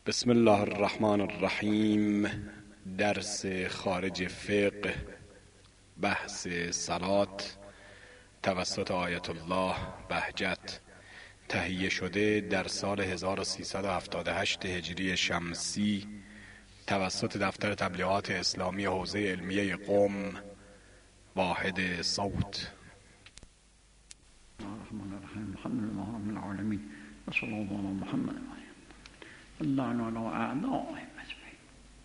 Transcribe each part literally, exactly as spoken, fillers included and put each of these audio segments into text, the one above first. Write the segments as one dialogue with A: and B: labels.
A: بسم الله الرحمن الرحیم. درس خارج فقه، بحث صلات توسط آیت الله بهجت، تهیه شده در سال هزار و سیصد و هفتاد و هشت هجری شمسی توسط دفتر تبلیغات اسلامی حوزه علمیه قم، واحد صوت.
B: الرحمن الرحیم. الحمد لله رب العالمین و صلی الله علی محمد اللعن علی اعدائهم اجمعین.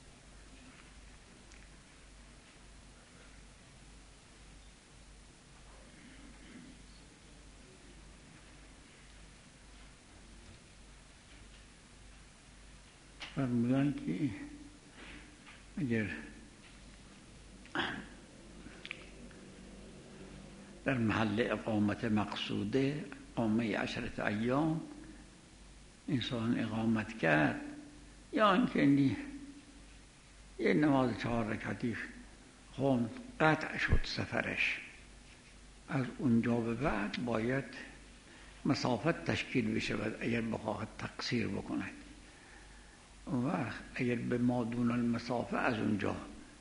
B: فرمودن که اگر در محل اقامت مقصوده اقامه عشرت ایام انسان اقامت کرد، یا اینکه یه نماز چهار رکعتی خوند، قطع شد سفرش، از اونجا به بعد باید مسافت تشکیل بشود اگر بخواهد تقصیر بکند. و اگر به ما دون المسافه از اونجا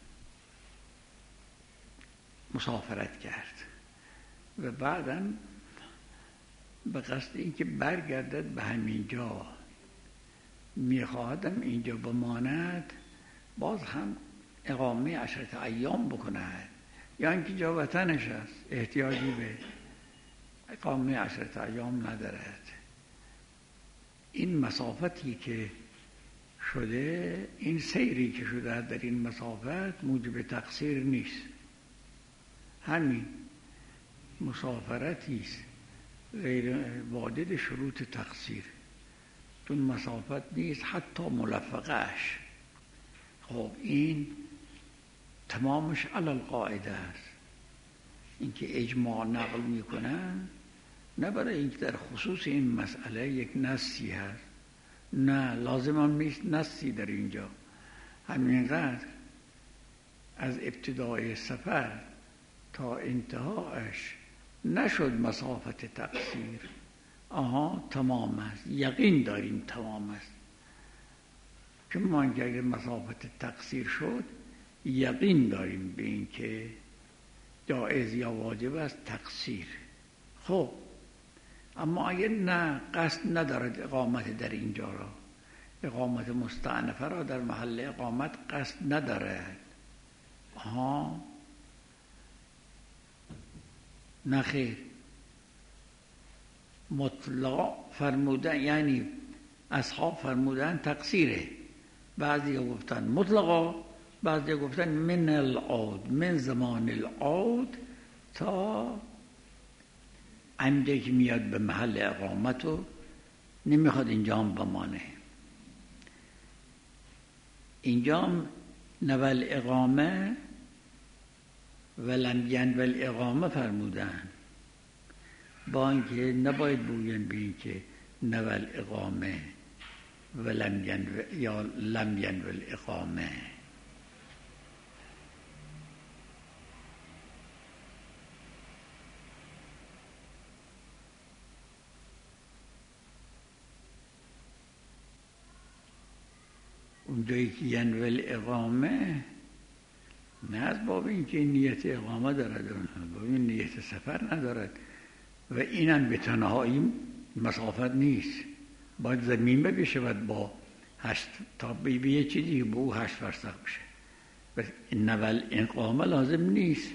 B: مسافرت کرد و بعدم به قصد اینکه برگردد به همین جا میخواهدم اینجا بماند، باز هم اقامه عشرت ایام بکند، یا اینکه جا وطنش است احتیاجی به اقامه عشرت ایام ندارد. این مسافتی که شده، این سیری که شده در این مسافت موجب تقصیر نیست، همین مسافرتی است غیر واجد شروط تقصیر، چون مسافت نیست حتی ملفقهش. خب این تمامش علی القاعده است. اینکه اجماع نقل میکنن نه برای اینکه در خصوص این مسئله یک نصی هست، نه لازم هم نیست نصی در اینجا، همینقدر از ابتدای سفر تا انتهاش نشد مسافت تقصیر، آها تمام است، یقین داریم تمام است. که ما اگر مسافت تقصیر شد یقین داریم به این که جایز یا واجب است تقصیر. خب اما اگر نه قصد ندارد اقامت در اینجا را، اقامت مستأنفه را در محل اقامت قصد ندارد، آها نخیر، مطلق فرمودن، یعنی اصحاب فرمودن تقصیره، بعضی گفتن مطلقا، بعضی گفتن من العود، من زمان العود تا عمده که میاد به محل اقامت و نمیخواد اینجا هم بمانه. اینجا هم نول اقامه ولم ینول اقامه فرمودن، با اینکه نباید بگوین به این که نول اقامه ولم ینول یا لم ینول اقامه. اونجایی که ینول اقامه نه از باب اینکه نیت اقامه دارد، باب این نیت سفر ندارد، و اینم به تنهایی مسافت نیست، باید زمین بشود با هشت تا به یه چیزی به او هشت فرسخ بشه، و نول اقامه لازم نیست.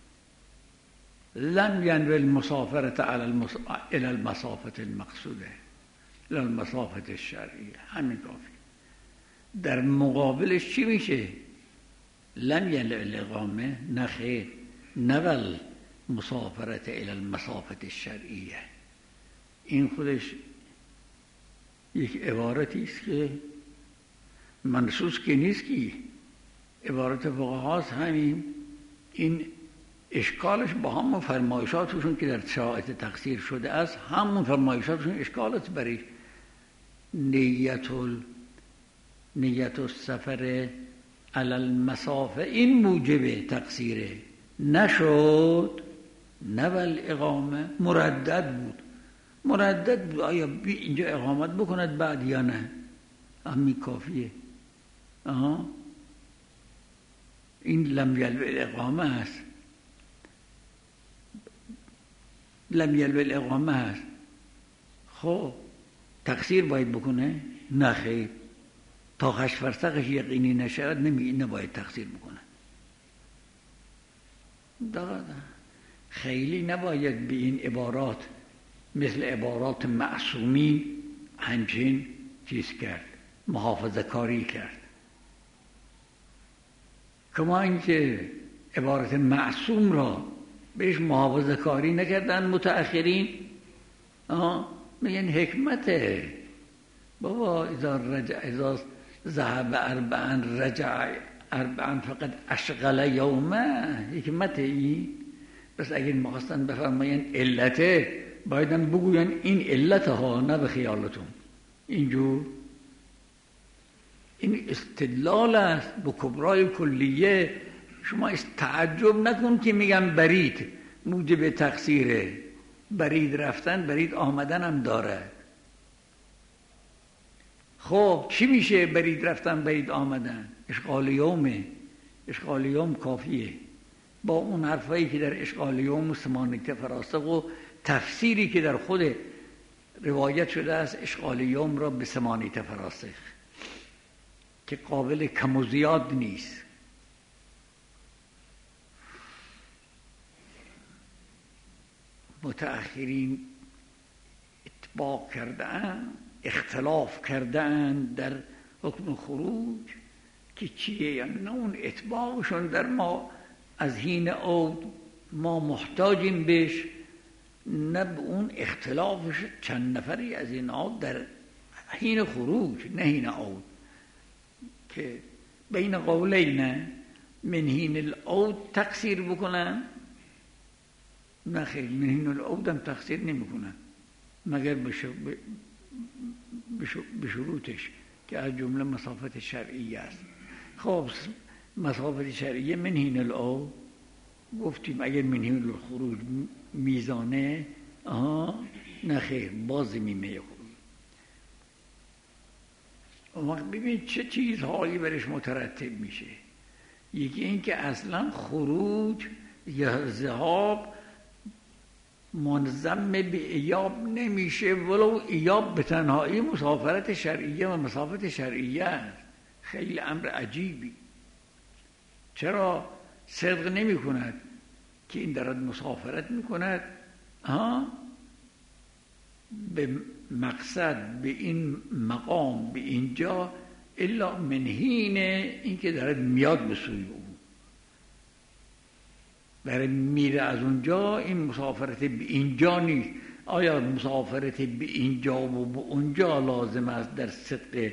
B: لم ینول مسافرت الی المسافت المقصوده الی المسافت الشرعیه، همین کافی. در مقابلش چی میشه؟ لم ینول اقامه نخیر، نول مسافرت الی المسافت الشرعیه. این خودش یک عبارتی است که منصوص که نیست، که عبارت فقهاست. همین این اشکالش با همون فرمایشاتشون که در شرایط تقصیر شده است، همون فرمایشاتشون اشکالات برای نیت ال نیت السفر علی المسافه این موجب تقصیره نشد. نول اقامه مردد بود، مردد بود آیا اینجا اقامت بکند بعد یا نه. همین کافیه. آها این لم یلو الاقامه است، لم یلو الاقامه است. خب تقصیر باید بکنه؟ نه خیر، تا هشت فرسخش یقینی نشود نمی نباید تقصیر بکنه. دادا خیلی نباید به این عبارات مثل عبارات معصومین همچین چیز کرد، محافظه کاری کرد. کما اینکه عبارت معصوم را بهش محافظه کاری نکردن متأخرین، میگن حکمته بابا اذا رجع اذا ذهب اربعا رجع اربعا فقط اشغل یومه، حکمته این. بس اگر میخواستن بفرماین علته بایدن بگوین این علته ها، نه به خیالتون. اینجور این استدلال است به کبرای کلیه. شما تعجب نکن که میگم برید موجب تقصیره. برید رفتن برید آمدن هم داره. خب چی میشه برید رفتن برید آمدن؟ اشغال یومه. اشغال یوم کافیه. با اون حرفایی که در اشغال یوم و سمانیت فراسخ و تفسیری که در خود روایت شده است اشغال یوم را به سمانیت فراسخ که قابل کم و زیاد نیست. متأخرین اتباع کردن، اختلاف کردن در حکم خروج که چیه، یعنی نه اون اتباعشون در ما از حین عود ما محتاجیم بهش، نه به اون اختلافش چند نفری از این عود در حین خروج نه حین عود، که بین قولین من حین العود تقصیر بکنن. نه خیلی من حین العود هم تقصیر نمی کنن مگر به شروطش که از جمله مسافت شرعیه است. خب مسافت شرعیه من حین العود گفتیم اگر من حین الخروج میزانه آها نه خیر باز میمه خروج. اون وقت ببین چه چیزهایی برش مترتب میشه. یکی این که اصلا خروج یا ذهاب منظم به ایاب نمیشه، ولو ایاب به تنهایی مسافرت شرعیه و مسافت شرعیه است. خیلی امر عجیبی. چرا صدق نمی کند که این دارد مسافرت می کند ها به مقصد، به این مقام، به اینجا، الا من حین این که دارد میاد به سوی او، برای میره از اونجا. این مسافرت به اینجا نیست. آیا مسافرت به اینجا و به اونجا لازم است در صدق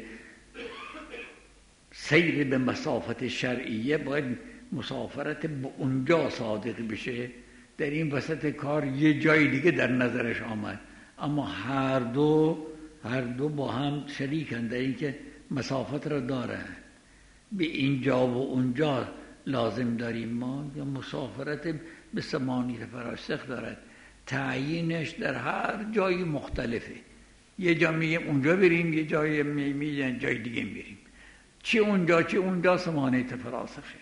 B: سیر به مسافت شرعیه؟ باید مسافرت به اونجا صادق بشه. در این وسط کار یه جای دیگه در نظرش آمد، اما هر دو هر دو با هم شریکند در این که مسافت را داره. به اینجا و اونجا لازم داریم ما، یا مسافرت به سمانیت فراسخ دارد. تعیینش در هر جایی مختلفه. یه جا میگیم اونجا بریم، یه جایی میگیم جای دیگه بریم. چی اونجا چی اونجا سمانیت فراسخه.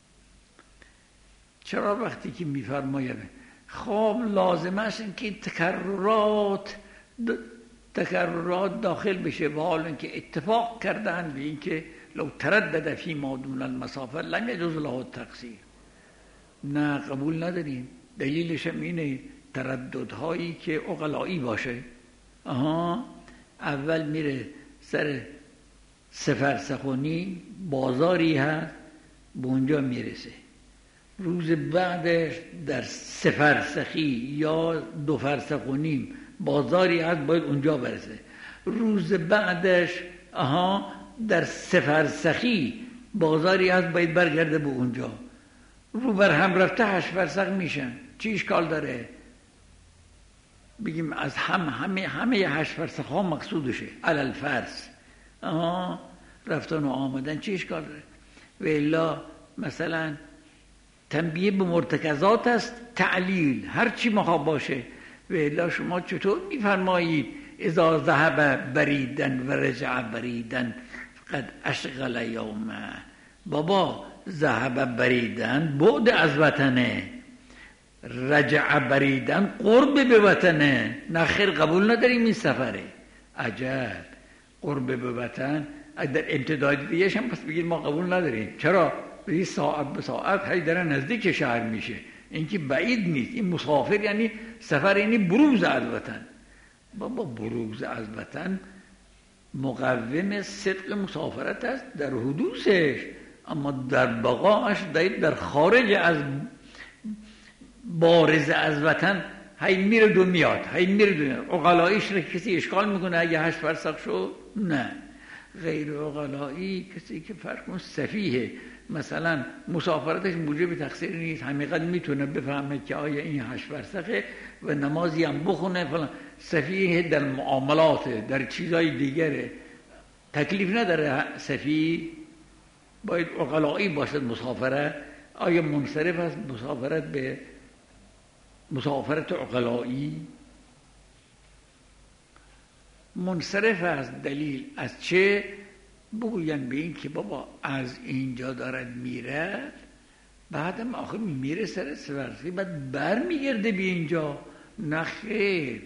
B: چرا وقتی که میفرماید خب لازم است این که تکررات تکررات داخل بشه، و حال اینکه اتفاق کردن به اینکه لو تردد فی ما دون المسافه لم یجوز له التقصیر. نه قبول نداریم. دلیلش هم اینه ترددهایی که عقلایی باشه. آها اول میره سر سفرسخونی بازاری هست، به اونجا میرسه. روز بعدش در سفرسخی یا دو فرسخ و نیم بازاری هست، باید اونجا برسه. روز بعدش آها در سفرسخی بازاری هست، باید برگرده به اونجا. رو بر هم رفته هشت فرسخ میشن. چی اشکال داره؟ بگیم از هم همه همه هشت فرسخ ها مقصودشه علل فرض. آها رفتن و آمدن چی اشکال داره؟ و الا مثلا تنبیه به مرتکزات است، تعلیل هر چی مخواه باشه. و الا شما چطور میفرمایید اذا ذهب بریدن و رجع بریدن قد اشغل یومه. بابا ذهب بریدن بعد از وطنه، رجع بریدن قرب به وطنه. نه خیر قبول نداریم این سفره. عجب، قرب به وطن در امتداد دیگه‌ش هم پس بگید ما قبول نداریم. چرا؟ بگید ساعت به ساعت هی داره نزدیک شهر میشه، این که بعید نیست. این مسافر یعنی سفر، یعنی بروز از وطن. بابا بروز از وطن مقوم صدق مسافرت است در حدوثش، اما در بقاش در خارج از بارز از وطن هی میره دو میاد، هی میره دو میاد. عقلاییش رو کسی اشکال میکنه اگه هشت فرسخ شد؟ نه. غیر عقلایی کسی که فرق کنه سفیه، مثلا مسافرتش موجب تقصیر نیست، همینقدر میتونه بفهمه که آیا این هشت فرسخه و نمازی هم بخونه فلان. سفیه در معاملات، در چیزای دیگره تکلیف نداره. سفیه باید عقلایی باشد. مسافرت آیا منصرف است مسافرت به مسافرت عقلایی؟ منصرف است. دلیل از چه؟ بگوین به این که بابا از اینجا دارد میرد، بعدم آخر میره سر سفرسی، بعد بر میگرده به اینجا. نه خیر،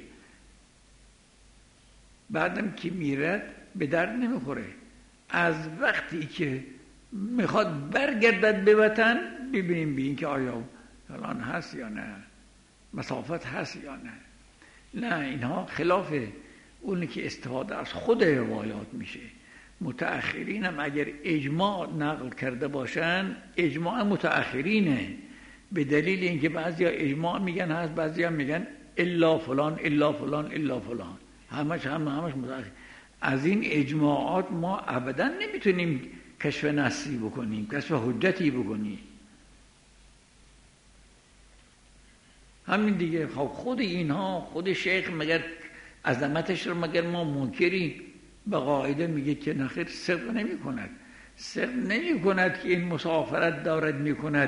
B: بعدم که میرد به درد نمیخوره. از وقتی که میخواد برگردد به وطن ببینیم به این که آیا فلان هست یا نه، مسافت هست یا نه. نه، اینها خلاف اونی که استفاده از خود روایات میشه. متأخرین هم اگر اجماع نقل کرده باشن، اجماع متأخرینه، به دلیل اینکه بعضیا اجماع میگن هست، بعضیا میگن الا فلان الا فلان الا فلان، همش هم همش متأخر. از این اجماعات ما ابدا نمیتونیم کشف نصی بکنیم، کشف حجتی بکنیم. همین دیگه. خود اینها، خود شیخ مگر عظمتش رو مگر ما منکریم؟ به قاعده میگه که نخیر، صدق نمی کند. صدق نمی کند که این مسافرت دارد می کند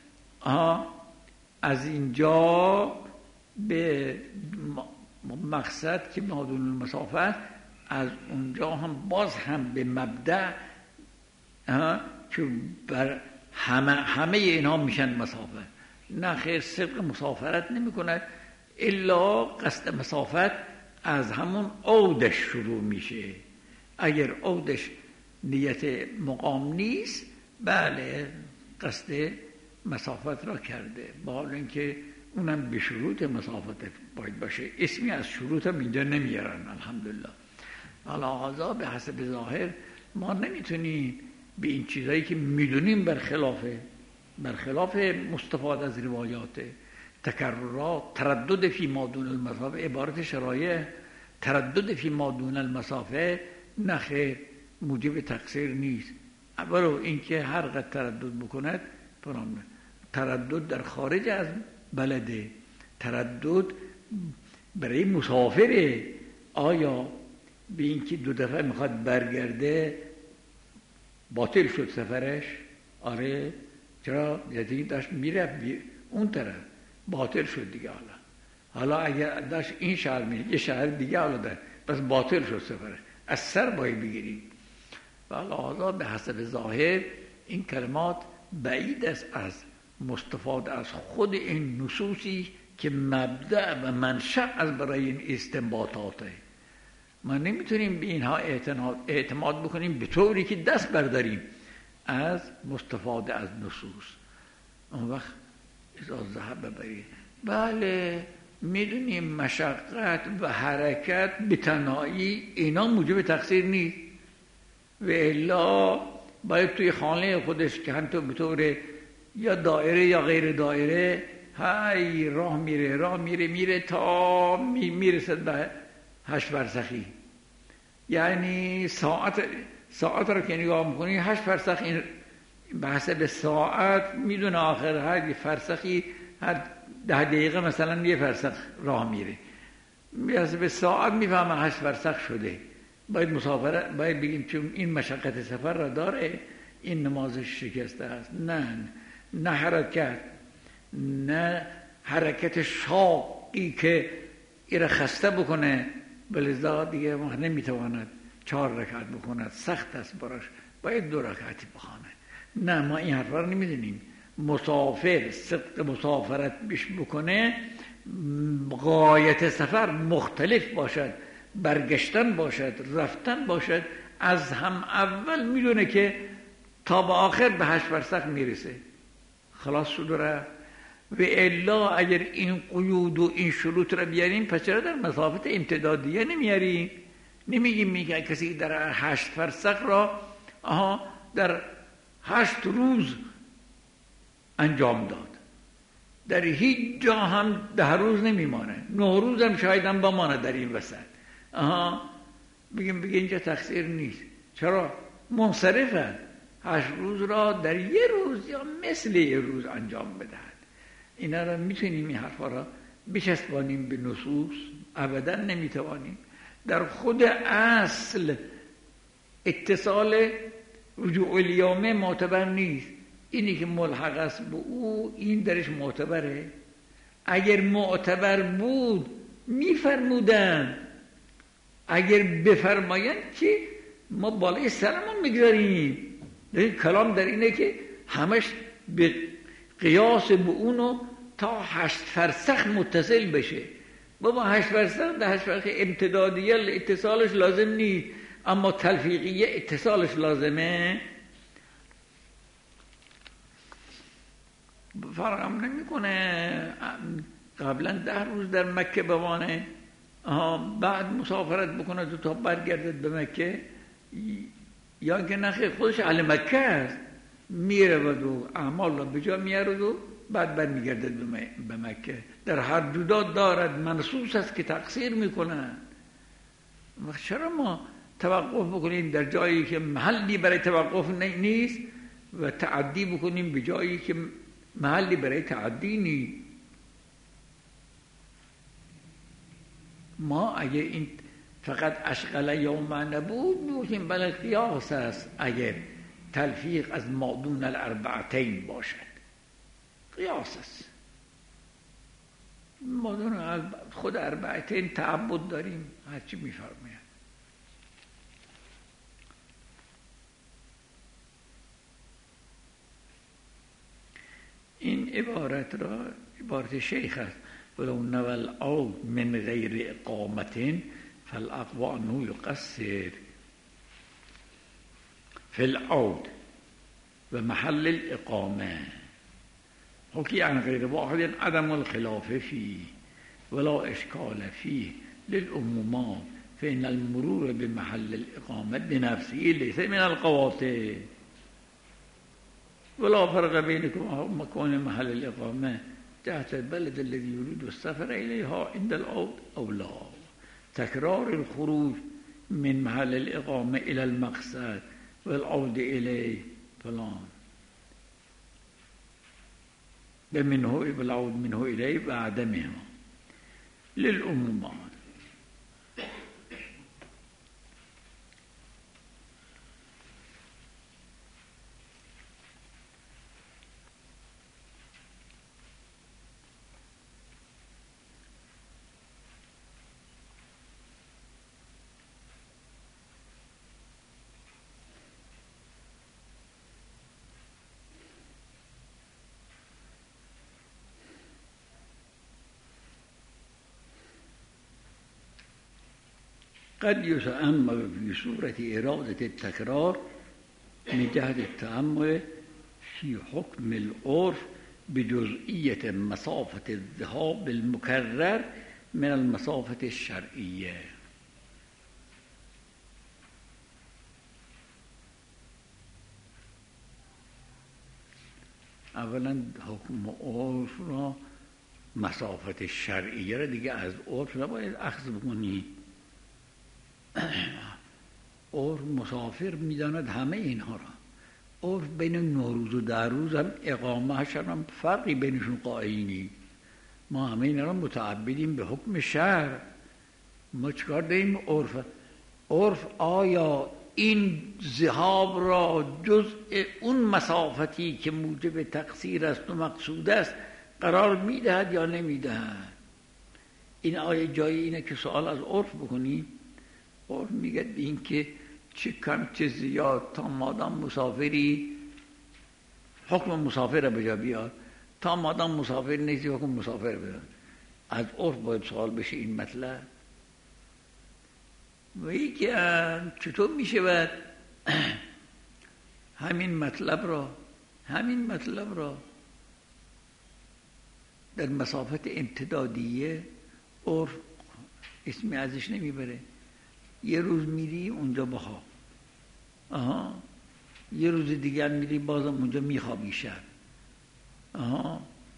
B: از اینجا به مقصد که مادون المسافت، از اونجا هم باز هم به مبدأ که بر همه همه اینها میشن مسافت. نه خیر، صدق مسافرت نمی کند الا قصد مسافت از همون عودش شروع میشه. اگر عودش نیت مقام نیست، بله قصد مسافت را کرده، با حال اینکه اونم به شروط مسافت باید باشه. اسمی از شروط هم اینجا نمیارن الحمدلله. حالا هذا به حسب ظاهر ما نمیتونیم به این چیزایی که میدونیم برخلافه برخلاف مستفاد از روایات، تکررات، تردد فی ما دون المسافه، عبارت شرایع تردد فی ما دون المسافه نخیر موجب تقصیر نیست. اولو اینکه هر قد تردد بکند فرامه. تردد در خارج از بلده، تردد برای مسافره. آیا به اینکه دو دفعه میخواد برگرده باطل شد سفرش؟ آره. چرا؟ یعنی داشت میره اون طرف، باطل شد دیگه. حالا حالا اگر داشت این شهر میره یه شهر دیگه حالا داشت، پس باطل شد سفرش، از سر باید بگیریم. و حالا به حسب ظاهر این کلمات بعید است از مستفاد از خود این نصوصی که مبدأ و منشأ از برای این استنباطاته. ما نمیتونیم به اینها اعتماد بکنیم به طوری که دست برداریم از مستفاده از نصوص. اون وقت اذا ذهب برید، بله میدونیم مشقت و حرکت به تنهایی اینا موجب تقصیر نیست، و الا باید توی خانه خودش که هم تو به طور یا دایره یا غیر دایره های راه میره راه میره میره تا می میرسد به هشت فرسخی. یعنی ساعت ساعت رو که نگاه میکنی هشت فرسخ، این به حسب ساعت میدونه آخر هر فرسخی هر ده دقیقه مثلا یه فرسخ راه میره، به حسب ساعت میفهمه هشت فرسخ شده. باید مسافرت باید بگیم چون این مشقت سفر را داره، این نمازش شکسته است. نه نه حرکت، نه حرکت شاقی که ایره خسته بکنه، بلذا دیگه نمیتواند چهار رکعت بخوند سخت است براش، باید دو رکعتی بخونه. نه، ما این حرفا رو نمیدونیم. مسافر صدق مسافرت بیش بکنه، غایت سفر مختلف باشد، برگشتن باشد، رفتن باشد، از هم اول میدونه که تا به آخر به هشت فرسخ میرسه، خلاص شد و رفت. و الا اگر این قیود و این شروط را بیاریم، پس چرا در مسافت امتدادیه نمیاریم؟ نمیگیم میگه کسی در هشت فرسخ را آها در هشت روز انجام داد، در هیچ جا هم ده روز نمیمانه، نه روز هم شاید هم بمانه در این وسط. آها بگیم بگیم اینجا تقصیر نیست. چرا؟ منصرفه، هشت روز را در یه روز یا مثل یه روز انجام بدهد. اینا را میتونیم این حرفا را بچسبانیم به نصوص؟ ابدا نمیتوانیم. در خود اصل اتصال رجوع الیامه معتبر نیست. اینی که ملحق است به او، این درش معتبره. اگر معتبر بود میفرمودن، اگر بفرماین که ما بالای سرمون میگذاریم. کلام در اینه که همش به قیاس به اونو تا هشت فرسخ متصل بشه. بابا هشت فرسخ ده هشت فرسخ امتدادیه اتصالش لازم نیست، اما تلفیقیه اتصالش لازمه. فرق هم نمی کنه قبلا ده روز در مکه بمانه، بعد مسافرت بکنه تو تا برگردد به مکه، یا که نخیر خودش اهل مکه است، میره و اعمال را به جا میارد و بعد برمیگردد به مکه. در هر جدا دارد منصوص است که تقصیر میکنن. چرا ما توقف بکنیم در جایی که محلی برای توقف نیست و تعدی بکنیم به جایی که محلی برای تعدی نیست؟ ما اگه این فقط اشغل یوم نبود میگوییم بله قیاس است، اگر تلفیق از مادون الاربعتین باشد قیاس است. مادون خود اربعتین تعبد داریم، هرچی میفرماید. این عبارت را عبارت شیخ است: ولو نوال عود من غیر اقامت فالاقوان یقصر فی العود و محل الاقامه حکی عن غیر واحد عدم الخلاف فيه ولا اشکال فيه للعمومات فإن المرور بمحل الاقامه بنفسه ليس من القواطع ولا فرق بينكم مكان محل الاقامه تحت البلد الذي يريد السفر إليها عند العود أو لا. تكرار الخروج من محل الإقامة إلى المقصد والعود إليه فلان بمنه والعود منه إليه وعدمهما للعمومات. قد يتأمل في صورة إرادة التكرار من جهة التأمل في حكم العرف بجزئية مسافة الذهاب المكرر من المسافة الشرعية. اولا حکم عرف را، مسافت شرعیه را دیگه از عرف نباید اخذ بکنی. عرف مسافر میداند همه اینها را. عرف بین نوروز و ده روز هم اقامه هم فرقی بینشون قائل نیست. ما همه اینا را متعبدیم به حکم شرع. ما چکار داریم؟ عرف عرف آیا این ذهاب را جزء اون مسافتی که موجب تقصیر است و مقصود است قرار میدهد یا نمیدهد؟ این آیا جایی اینه که سوال از عرف بکنی؟ عرف میگه به این که چه کم چه زیاد تا مادام مسافری حکم مسافر رو به جا بیار، تا مادام مسافر نیستی حکم مسافر بیار. از عرف باید سوال بشه این مطلب. و یکی چطور میشه باید همین مطلب را همین مطلب را در مسافت امتدادیه عرف اسمی ازش نمیبره. یه روز میری اونجا بخواب، آها یه روز دیگر میری بازم اونجا میخوابی شب، آها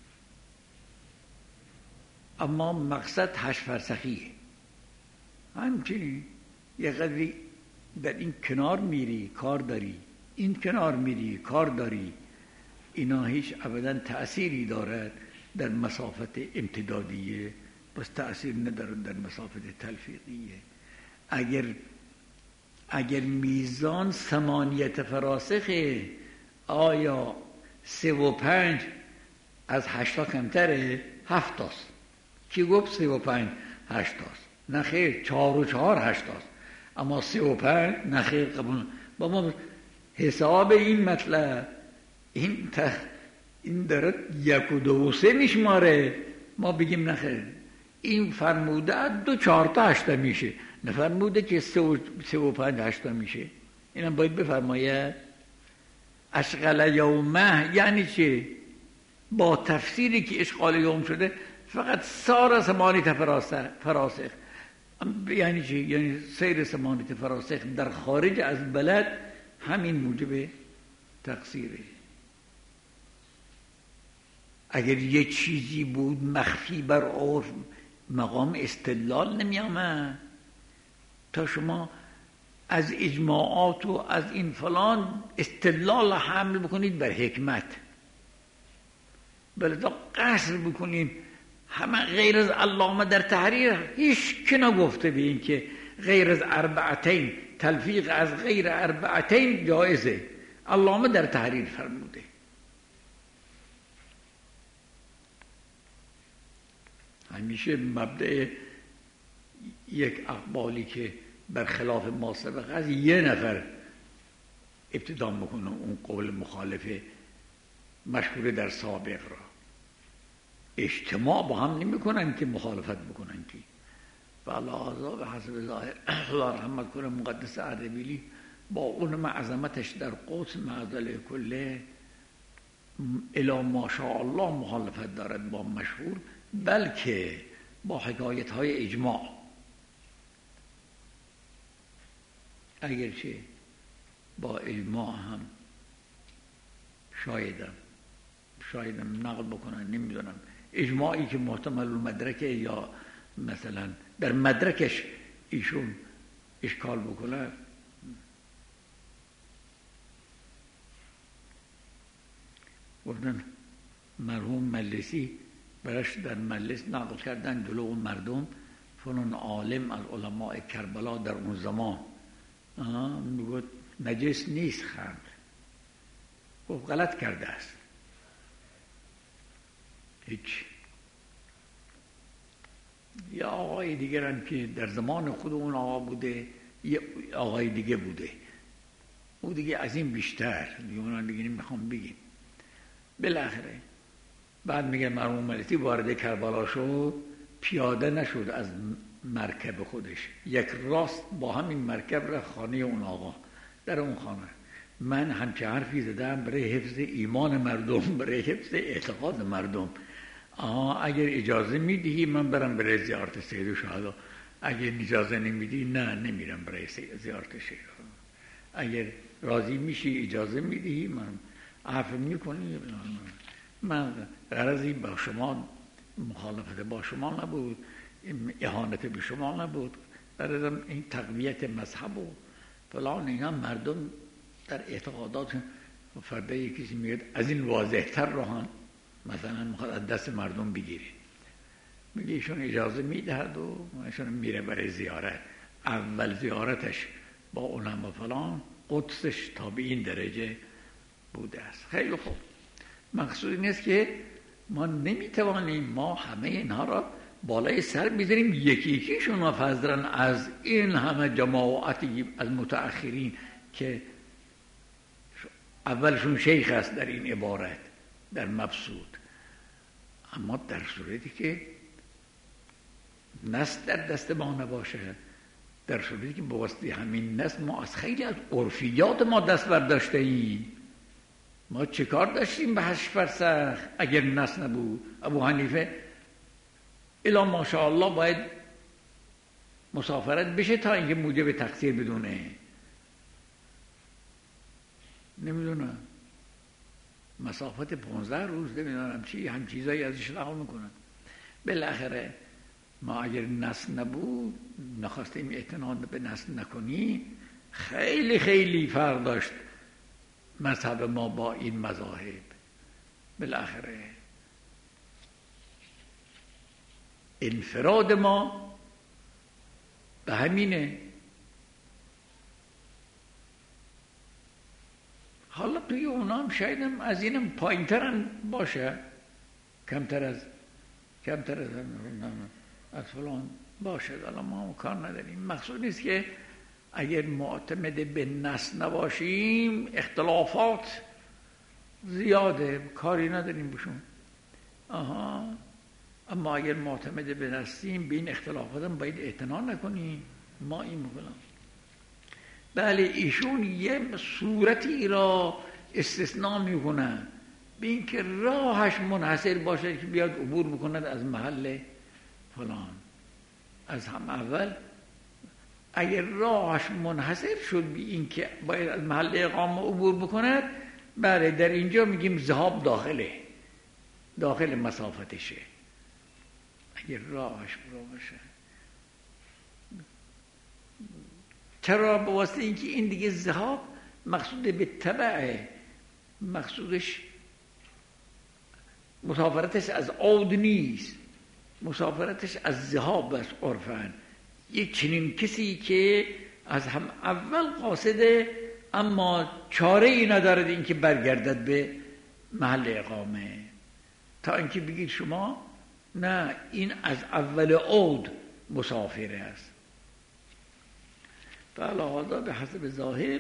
B: اما مقصد هشت فرسخیه. همچنین یه قدری در این کنار میری کار داری، این کنار میری کار داری، اینا هیچ ابدا تأثیری دارد در مسافت امتدادیه، بس تأثیر ندارد در مسافت تلفیقیه. اگر اگر میزان ثمانیت فراسخه، آیا سه و پنج از هشتا کمتره؟ هفتاست. کی گفت سه و پنج هشتاست؟ نه خیر، چهار و چهار هشتاست، اما سه و پنج نه خیر قبول. با ما حساب این مطلب این تخ این داره یک و دو و سه میشماره، ما بگیم نه خیر این فرموده دو چهار تا هشتا میشه، نفرموده که سه و, سه و پنج هشتا میشه. اینم باید بفرماید. اشغل یومه یعنی چه؟ با تفسیری که اشغال یوم شده فقط سار ثمانیت فراسخ. یعنی چه؟ یعنی سیر ثمانیت فراسخ در خارج از بلد همین موجب تقصیره. اگر یه چیزی بود مخفی بر عرف مقام استدلال نمی آمد. تا شما از اجماعات و از این فلان استدلال حمل بکنید بر حکمت، بله تا قصر بکنیم همه غیر از علامه در تحریر هیچ که نگفته به این که غیر از اربعتین تلفیق از غیر اربعتین جایزه. علامه در تحریر فرموده. همیشه مبدأ یک اقوالی که برخلاف ما سبق از یه نفر ابتدا میکنه اون قول مخالف مشهور در سابق را. اجتماع با هم نمی کنن که مخالفت بکنن که و الله به حسب ظاهر خدا رحمت کنه مقدس اردبیلی با اون عظمتش در قدس معضل کله الی ماشاءالله مخالفت دارد با مشهور، بلکه با حکایت های اجماع. اگرچه با اجماع هم شایدم شایدم نقل بکنن، نمیدونم اجماعی که محتمل المدرکه یا مثلا در مدرکش ایشون اشکال بکنه. گفتن مرحوم مجلسی برش در مجلس نقل کردن جلو مردم فلان عالم از علماء کربلا در اون زمان میگوید نجس نیست خمر. گفت غلط کرده است. هیچ. یا آقای دیگر هم که در زمان خود اون آقا بوده، یه آقای دیگه بوده، او دیگه از این بیشتر دیگه اونان دیگه نمیخوام بگیم. بالاخره بعد میگه مرحوم مجلسی وارد کربلا شد، پیاده نشد از مرکب خودش، یک راست با همین مرکب را خانه اون آقا. در اون خانه من همچه حرفی زدم برای حفظ ایمان مردم، برای حفظ اعتقاد مردم. آها اگر اجازه میدهی من برم برای زیارت سید الشهدا، اگر اجازه نمیدی نه نمیرم برای زیارت شیخ. اگر راضی میشی اجازه میدهی من عفو میکنی. من غرضی با شما مخالفت با شما نبود، اهانت به شما نبود، غرضم این تقویت مذهب و فلان. اینا مردم در اعتقادات فرده یکی میگه از این واضحتر راهن مثلا میخواد از دست مردم بگیره، میگه ایشون اجازه میدهد و ایشون میره برای زیارت. اول زیارتش با علما فلان قدسش تا به این درجه بوده است. خیلی خوب. مقصود این است که ما نمیتوانیم ما همه اینها را بالای سر میذاریم یکی یکیشون و فضلا از این همه جماعتی از متأخرین که اولشون شیخ است در این عبارت در مبسوط، اما در صورتی که نص در دست ما نباشه، در صورتی که با واسطه همین نص ما از خیلی از عرفیات ما دست برداشته ایم. ما چه کار داشتیم به هشت فرسخ اگر نص نبود؟ ابو حنیفه الا ماشاءالله باید مسافرت بشه تا اینکه موجب تقصیر بدونه. نمیدونم مسافت پانزده روز نمیدونم چی هم چیزایی ازش رها میکنن. بالاخره ما اگر نص نبود نخواستیم اعتناد به نص نکنی، خیلی خیلی فرق داشت مذهب ما با این مذاهب. بالاخره انفراد ما به همینه. حالا توی اونا هم شاید هم از اینم پایین تر هم باشه، کمتر از کمتر از از فلان باشه. حالا ما هم کار نداریم. مقصود نیست که اگر معتمد به نص نباشیم اختلافات زیاده، کاری نداریم بشون. آها، اما اگر معتمد به نصیم به این اختلافات هم باید اعتنا نکنیم. ما این میکنم. بله ایشون یه صورتی را استثناء میکنن به این که راهش منحصر باشه که بیاد عبور بکند از محل فلان. از هم اول اگر راهش منحصر شد به این که باید از محل اقامه عبور بکند، بله در اینجا میگیم ذهاب داخله، داخل مسافتشه. اگر راهش برو باشه، چرا؟ به واسطه اینکه این دیگه ذهاب مقصود به تبعه، مقصودش مسافرتش از عود نیست، مسافرتش از ذهاب است. عرفاً یک چنین کسی که از هم اول قاصده اما چاره ای ندارد این که برگردد به محل اقامه، تا اینکه بگید شما نه این از اول عود مسافر است. فعلا هذا به حسب ظاهر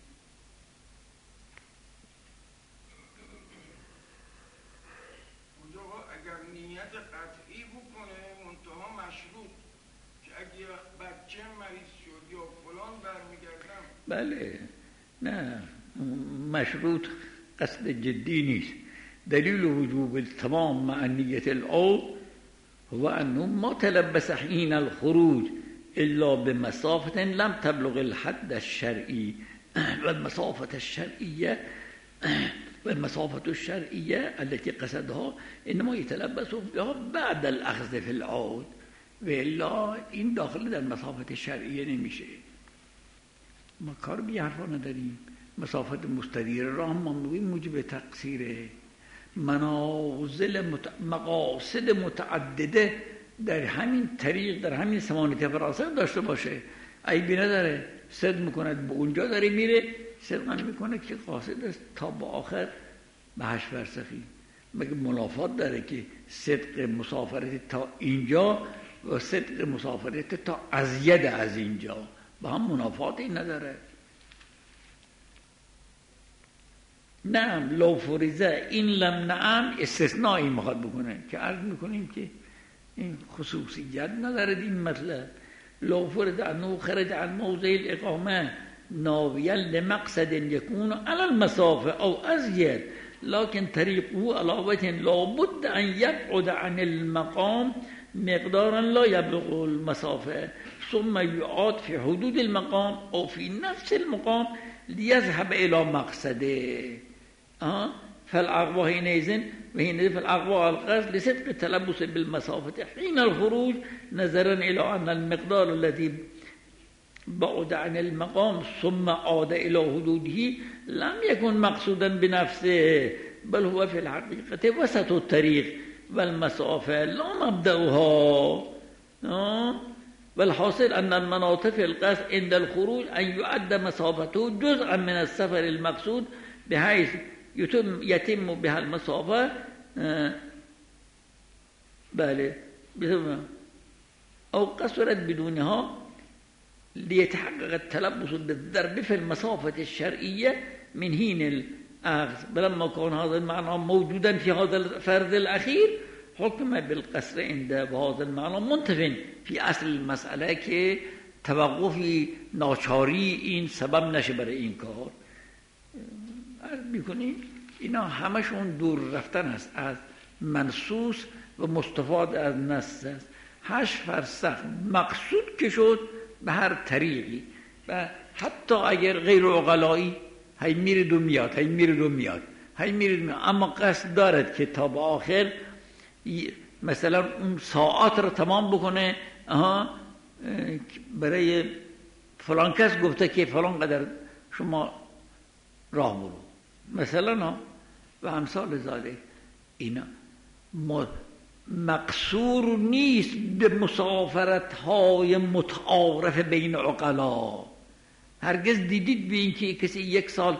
C: اگر نیت قطعی بکنه منتها مشروط که اگه بچه مریض شد یا فلان برمیگردم،
B: بله نه مشروط قصد جدی نیست. دلیل وجوب التمام مع نیت العود هو انه ما تلبس حين الخروج الا بمسافة لم تبلغ الحد الشرعي والمسافة الشرعية والمسافة الشرعية التي قصدها انما يتلبس بها بعد الاخذ في العود، والا این داخل در مسافت شرعیه نمیشه. ما کار بی حرفا نداریم. مسافت مستدیر راه ما موجب تقصیره. منازل مت... مقاصد متعدده در همین طریق در همین ثمانیت فراست داشته باشه، عیبی نداره. صدق میکند به اونجا داره میره، صدق میکنه که قاصد است تا با آخر به هشت فرسخی. مگه منافات داره که صدق مسافرت تا اینجا و صدق مسافرت تا ازید از اینجا با هم منافاتی نداره؟ نعم لو فریزه این لم نعم استثنایی میخواد بکنه که عرض میکنیم که این خصوصیت ندارد این مطلب. لو فرض انه خرج عن موضع الاقامه ناويا لمقصد يكون على المسافه او ازيد لكن طريقه على وجه لابد ان يبعد عن المقام مقدارا لا يبلغ المسافه ثم يعاد في حدود المقام او في نفس المقام ليذهب الى مقصده. اه فالأقوى حينئذ وحينئذ فالأقوى القصد لصدق التلبس بالمسافة حين الخروج نظرا إلى أن المقدار الذي بعد عن المقام ثم عاد إلى حدوده لم يكن مقصودا بنفسه بل هو في الحقيقة وسط الطريق والمسافة لا مبدأها. والحاصل أن المناط في القصد عند الخروج أن يعد مسافته جزءا من السفر المقصود بحيث يتم يتم بها المسافة. بله او قصرت بدونها ليتحقق التلبس بالضرب في المسافة الشرعية من حين الأخذ فلما كان هذا المعنى موجودا في هذا الفرض الأخير حكم بالقصر عند هذا المعنى منتف في اصل المسئله که توقفی ناچاری این سبب نشه برای این کار. عرض میکنیم اینا همشون دور رفتن است از منصوص و مستفاد از نص است. هشت فرسخ مقصود که شد به هر طریقی و حتی اگر غیر عقلایی هی میرد و میاد هی میرد و میاد هی میرد و میاد اما قصد دارد که تا به آخر مثلا اون ساعت رو تمام بکنه. آها برای فلان کس گفته که فلان قدر شما راه برو مثلا و امثال ذالک. اینا مقصور نیست به مسافرت های متعارف بین عقلا. هرگز دیدید به این که کسی یک سال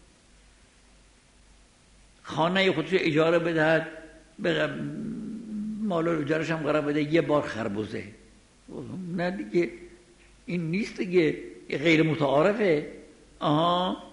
B: خانه خودش اجاره بدهد به مال اجارش هم قرار بده یه بار خربوزه؟ نه دیگه این نیست دیگه، غیر متعارفه. آها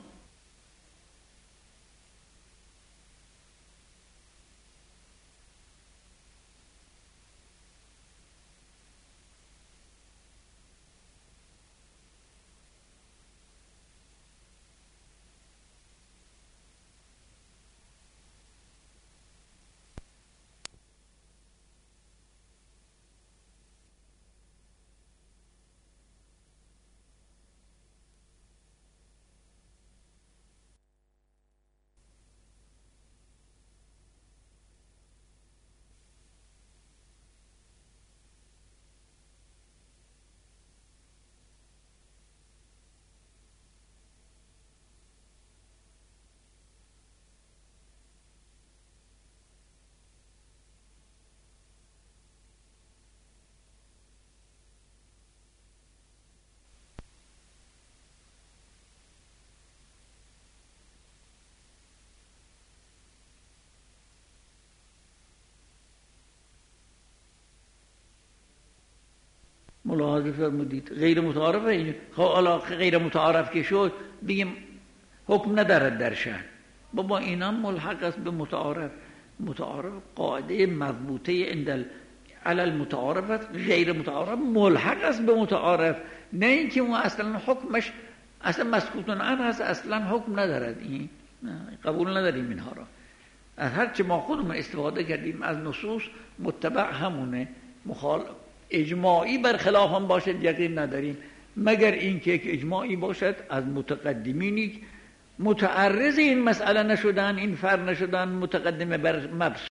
B: ملاحظه فرمودید غیر متعارف این حالا غیر متعارف که شد بگیم حکم ندارد در شأن. بابا اینا ملحق است به متعارف. متعارف قاعده مضبوطه عند علی المتعارف، غیر متعارف ملحق است به متعارف. نه اینکه ما اصلا حکمش اصلا مسکوت عنه هست، اصلا حکم ندارد. این قبول نداریم اینها را. از هر چه ما خودمون استفاده کردیم از نصوص متبع همونه، مخالف اجماعی برخلاف هم باشد یقین نداریم، مگر اینکه یک اجماعی باشد از متقدمینی متعرض این مسئله نشدن، این فرق نشدن، متقدم بر مبسوط